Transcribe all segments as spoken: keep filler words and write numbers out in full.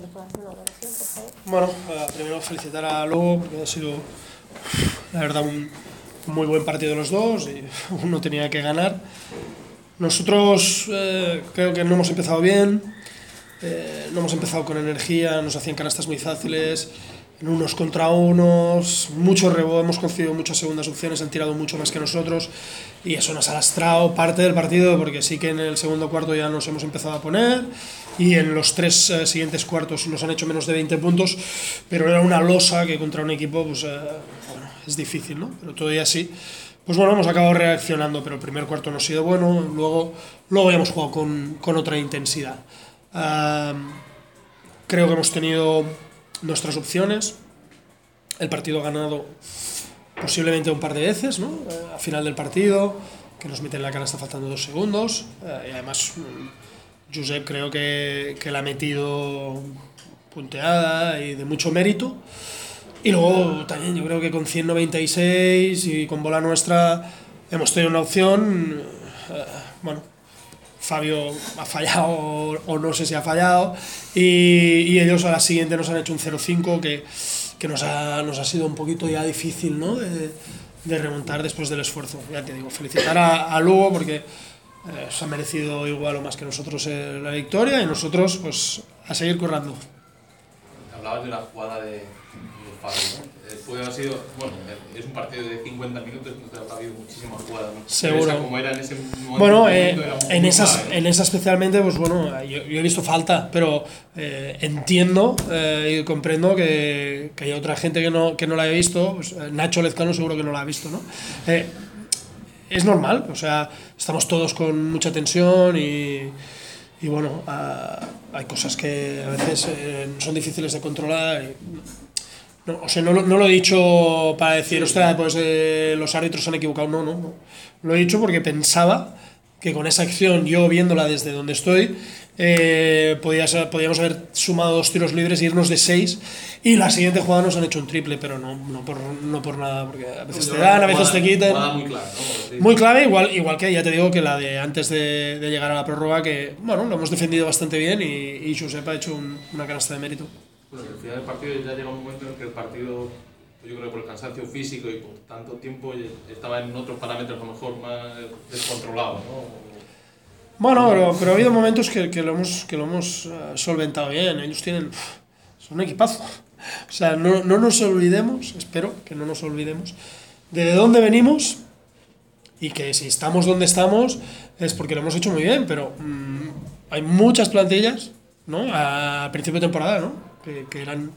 si le puedo hacer una valoración, por favor. Bueno, eh, primero felicitar a Lugo porque ha sido, la verdad, un muy buen partido de los dos y uno tenía que ganar. Nosotros eh, creo que no hemos empezado bien, eh, no hemos empezado con energía, nos hacían canastas muy fáciles, en unos contra unos, mucho rebote, hemos conseguido muchas segundas opciones, han tirado mucho más que nosotros y eso nos ha lastrado parte del partido porque sí que en el segundo cuarto ya nos hemos empezado a poner y en los tres eh, siguientes cuartos nos han hecho menos de veinte puntos, pero era una losa que contra un equipo pues, eh, bueno, es difícil, ¿no? Pero todavía sí. Pues bueno, hemos acabado reaccionando, pero el primer cuarto no ha sido bueno, luego, luego ya hemos jugado con, con otra intensidad. Uh, creo que hemos tenido nuestras opciones, el partido ganado posiblemente un par de veces, ¿no? Uh, a final del partido, que nos meten la canasta faltando dos segundos, uh, y además Josep creo que, que la ha metido punteada y de mucho mérito. Y luego también yo creo que con ciento noventa y seis y con bola nuestra hemos tenido una opción, eh, bueno, Fabio ha fallado o, o no sé si ha fallado y, y ellos a la siguiente nos han hecho un cero cinco que, que nos, ha, nos ha sido un poquito ya difícil, ¿no? de, de remontar después del esfuerzo. Ya te digo, felicitar a, a Lugo porque eh, se ha merecido igual o más que nosotros eh, la victoria y nosotros pues a seguir currando. Hablabas de la jugada de Fabio, ¿no? Puede haber sido, bueno, es un partido de cincuenta minutos, no ha habido muchísimas jugadas, ¿no? Seguro. Como era en ese momento, bueno, eh, en, esas, mal, ¿eh? en esa especialmente, pues bueno, yo, yo he visto falta, pero eh, entiendo eh, y comprendo que, que hay otra gente que no, que no la haya visto, pues, Nacho Lezcano seguro que no la ha visto, ¿no? Eh, es normal, o sea, estamos todos con mucha tensión y, y bueno, uh, hay cosas que a veces eh, son difíciles de controlar. Y, No, o sea, no, no lo he dicho para decir, ostras, pues eh, los árbitros se han equivocado, no, no, no. Lo he dicho porque pensaba que con esa acción, yo viéndola desde donde estoy, eh, podías, podíamos haber sumado dos tiros libres e irnos de seis y la siguiente jugada nos han hecho un triple, pero no, no, por, no por nada, porque a veces te dan, a veces te quitan. Muy clave, ¿no? Muy clave, igual, igual que ya te digo que la de antes de, de llegar a la prórroga, que bueno, lo hemos defendido bastante bien y, y Josep ha hecho un, una canasta de mérito. Bueno, al final del partido ya llega un momento en que el partido, yo creo que por el cansancio físico y por tanto tiempo, estaba en otros parámetros a lo mejor más descontrolados, ¿no? Bueno, pero, pero ha habido momentos que, que lo hemos, que lo hemos uh, solventado bien. Ellos tienen, son un equipazo. O sea, no, no nos olvidemos, espero que no nos olvidemos, de dónde venimos y que si estamos donde estamos es porque lo hemos hecho muy bien, pero mmm, hay muchas plantillas, ¿no? A, a principio de temporada, ¿no? Que, que eran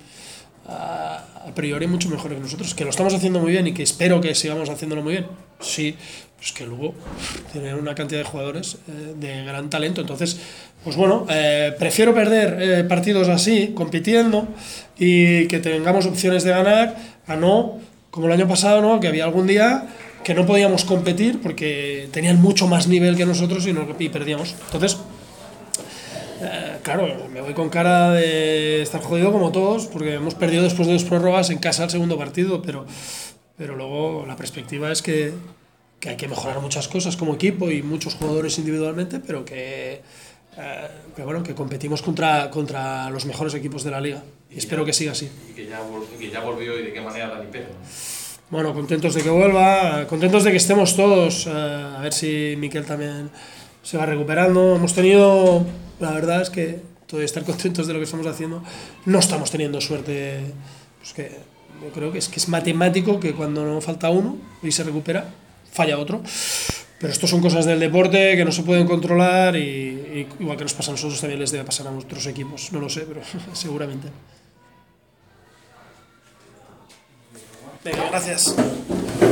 a, a priori mucho mejores que nosotros, que lo estamos haciendo muy bien y que espero que sigamos haciéndolo muy bien. Sí, pues que luego tienen una cantidad de jugadores eh, de gran talento, entonces, pues bueno, eh, prefiero perder eh, partidos así, compitiendo y que tengamos opciones de ganar, a no, como el año pasado, ¿no? Que había algún día que no podíamos competir porque tenían mucho más nivel que nosotros y, no, y perdíamos. Entonces, Eh, claro, me voy con cara de estar jodido como todos, porque hemos perdido después de dos prórrogas en casa el segundo partido, pero, pero luego la perspectiva es que, que hay que mejorar muchas cosas como equipo y muchos jugadores individualmente, pero que, eh, que, bueno, que competimos contra, contra los mejores equipos de la liga. Y, y espero ya, que siga así. Y que ya, que ya volvió y de qué manera Dani Pérez. Bueno, contentos de que vuelva, contentos de que estemos todos, eh, a ver si Miquel también se va recuperando. Hemos tenido, la verdad es que todavía estar contentos de lo que estamos haciendo, no estamos teniendo suerte, pues que yo creo que es, que es matemático que cuando no falta uno y se recupera, falla otro, pero esto son cosas del deporte que no se pueden controlar y, y igual que nos pasa a nosotros también les debe pasar a nuestros equipos, no lo sé, pero seguramente. Venga, gracias.